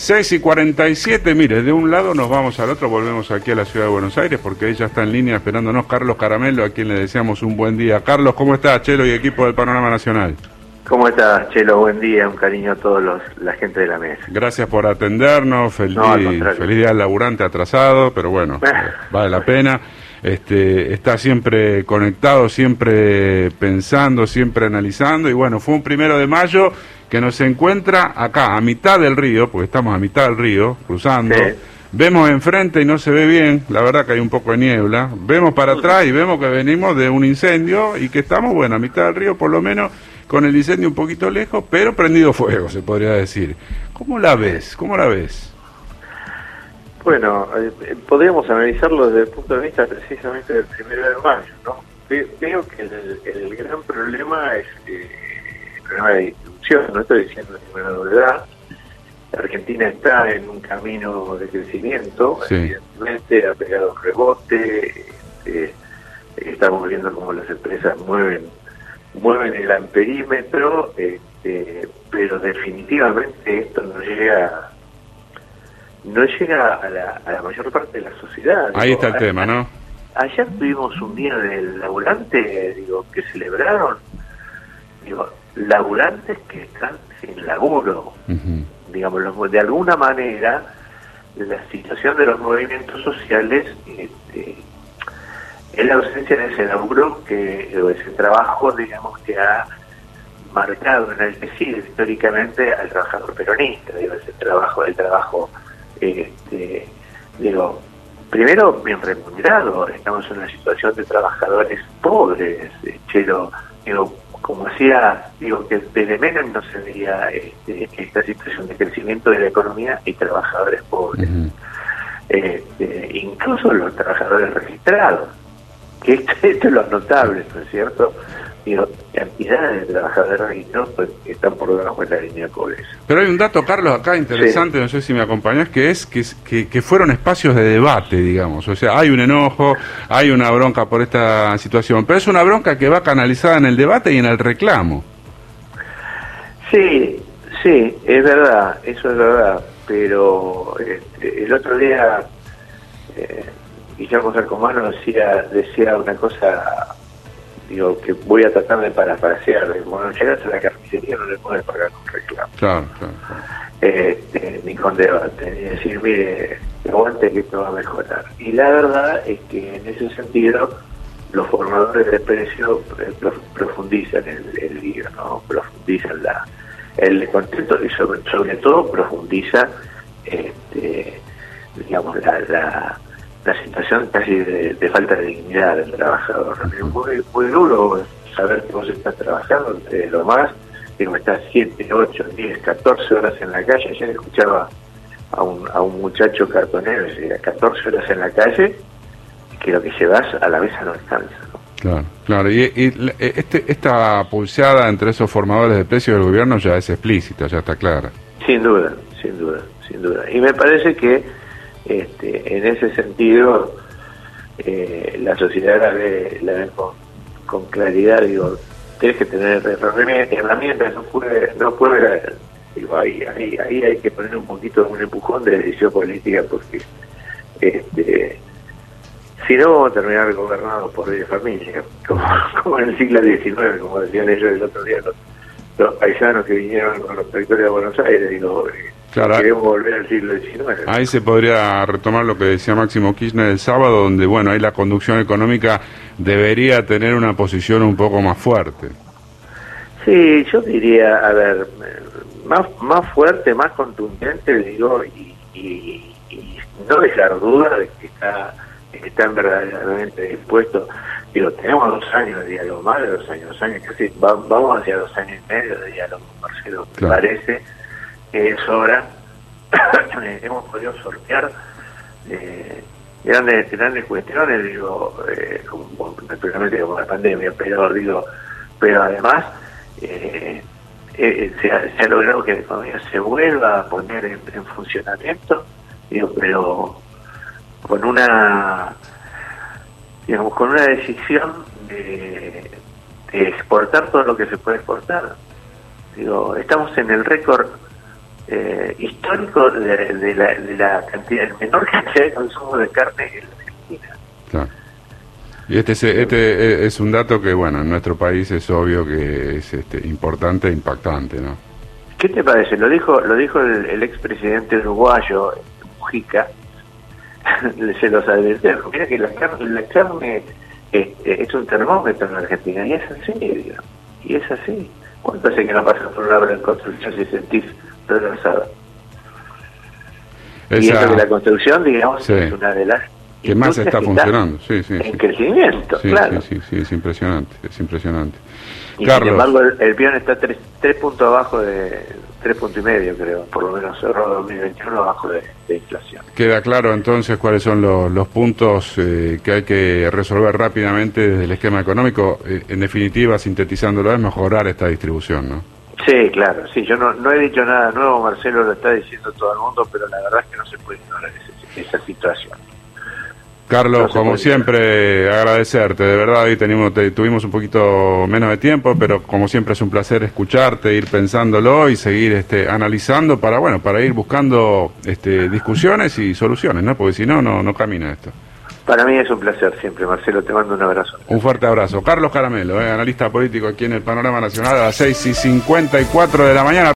6:47, mire, de un lado nos vamos al otro, volvemos aquí a la ciudad de Buenos Aires, porque ella está en línea esperándonos, Carlos Caramelo, a quien le deseamos un buen día. Carlos, ¿cómo está, Chelo y equipo del Panorama Nacional? ¿Cómo estás, Chelo? Buen día, un cariño a todos la gente de la mesa. Gracias por atendernos, feliz día al laburante atrasado, pero bueno, vale la pena. Está siempre conectado, siempre pensando, siempre analizando, y bueno, fue un 1 de mayo que nos encuentra acá, a mitad del río, porque estamos a mitad del río, cruzando, sí. Vemos enfrente y no se ve bien, la verdad que hay un poco de niebla, vemos para atrás y vemos que venimos de un incendio y que estamos, bueno, a mitad del río, por lo menos con el incendio un poquito lejos, pero prendido fuego, se podría decir. ¿Cómo la ves? ¿Cómo la ves? Bueno, podríamos analizarlo desde el punto de vista precisamente del 1 de mayo, ¿no? Veo que el gran problema es el problema de distribución, no estoy diciendo ninguna novedad. La Argentina está en un camino de crecimiento, sí. Evidentemente ha pegado un rebote, estamos viendo cómo las empresas mueven el amperímetro, pero definitivamente esto no llega a la mayor parte de la sociedad. Ahí está el tema, ¿no? Ayer tuvimos un día del laburante, que celebraron, laburantes que están sin laburo. Digamos, de alguna manera, la situación de los movimientos sociales es la ausencia de ese laburo, ese trabajo, digamos, que ha marcado, enaltecido históricamente al trabajador peronista, el trabajo primero bien remunerado. Estamos en una situación de trabajadores pobres, Chelo, como decía, que desde Menem no se veía esta situación de crecimiento de la economía y trabajadores pobres. Incluso los trabajadores registrados, que esto es lo notable, ¿no es cierto? Cantidades de trabajadores registrados están por debajo de la línea de pobreza. Pero hay un dato, Carlos, acá interesante, sí. No sé si me acompañás, que es que fueron espacios de debate, digamos. O sea, hay un enojo, hay una bronca por esta situación, pero es una bronca que va canalizada en el debate y en el reclamo. Sí, es verdad, eso es verdad, pero el otro día Guillermo Sarcomano decía una cosa, que voy a tratar de parafrasear. Bueno, llegas a la carnicería, no le puedes pagar con reclamo. Claro. Ni con debate, ni decir, mire, aguante que esto va a mejorar. Y la verdad es que en ese sentido los formadores de precios profundizan el lío, ¿no? Profundizan el descontento y sobre todo profundiza digamos la situación casi de falta de dignidad del trabajador. Es muy duro saber que vos estás trabajando entre lo más, estás 7, 8, 10, 14 horas en la calle. Ayer escuchaba a un muchacho cartonero, 14 horas en la calle, que lo que llevas a la mesa no alcanza, ¿no? Claro. Y esta pulseada entre esos formadores de precios del gobierno ya es explícita, ya está clara. Sin duda. Y me parece que en ese sentido la sociedad la ve con claridad. Tienes que tener herramientas, no puede ahí hay que poner un poquito un empujón de decisión política, porque si no vamos a terminar gobernados por 10 familias, como en el siglo XIX, como decían ellos el otro día los paisanos que vinieron con los territorios de Buenos Aires. Claro, queremos volver al siglo XIX. Ahí se podría retomar lo que decía Máximo Kirchner el sábado, donde ahí la conducción económica debería tener una posición un poco más fuerte. Sí, yo diría, a ver, más fuerte, más contundente, y no dejar duda de que están verdaderamente dispuestos. Tenemos 2 años de diálogo, más de 2 años, casi vamos hacia 2 años y medio de diálogo, Marcelo, me parece que es hora. Hemos podido sortear grandes cuestiones, naturalmente como la pandemia, pero además se ha logrado que la economía se vuelva a poner en funcionamiento, pero con una decisión de exportar todo lo que se puede exportar. Estamos en el récord histórico de la cantidad, el menor cantidad de consumo de carne en la Argentina. Claro. Y este es un dato que, bueno, en nuestro país es obvio que es importante e impactante, ¿no? ¿Qué te parece? Lo dijo el expresidente uruguayo, Mujica, se los advirtió. Mira que la carne es un termómetro en la Argentina, y es así, digamos. Y es así. ¿Cuánto hace que no pasas por una obra en construcción si sentís reversada? Y eso que la construcción, digamos, sí, es una de las que más está funcionando, sí, en crecimiento, sí, claro. Sí, es impresionante, es impresionante. Y Carlos, sin embargo, el peón está 3 puntos abajo de 3,5 puntos, creo, por lo menos cerró 2021 abajo de inflación. Queda claro entonces cuáles son los puntos que hay que resolver rápidamente desde el esquema económico. En definitiva, sintetizándolo, es mejorar esta distribución, ¿no? Sí, claro, sí, yo no he dicho nada nuevo, Marcelo, lo está diciendo todo el mundo, pero la verdad es que no se puede ignorar esa situación. Carlos, como siempre, agradecerte, de verdad, hoy tuvimos un poquito menos de tiempo, pero como siempre es un placer escucharte, ir pensándolo y seguir analizando para ir buscando discusiones y soluciones, ¿no? Porque si no, no camina esto. Para mí es un placer siempre, Marcelo, te mando un abrazo. Un fuerte abrazo. Carlos Caramelo, analista político aquí en el Panorama Nacional a las 6:54 de la mañana.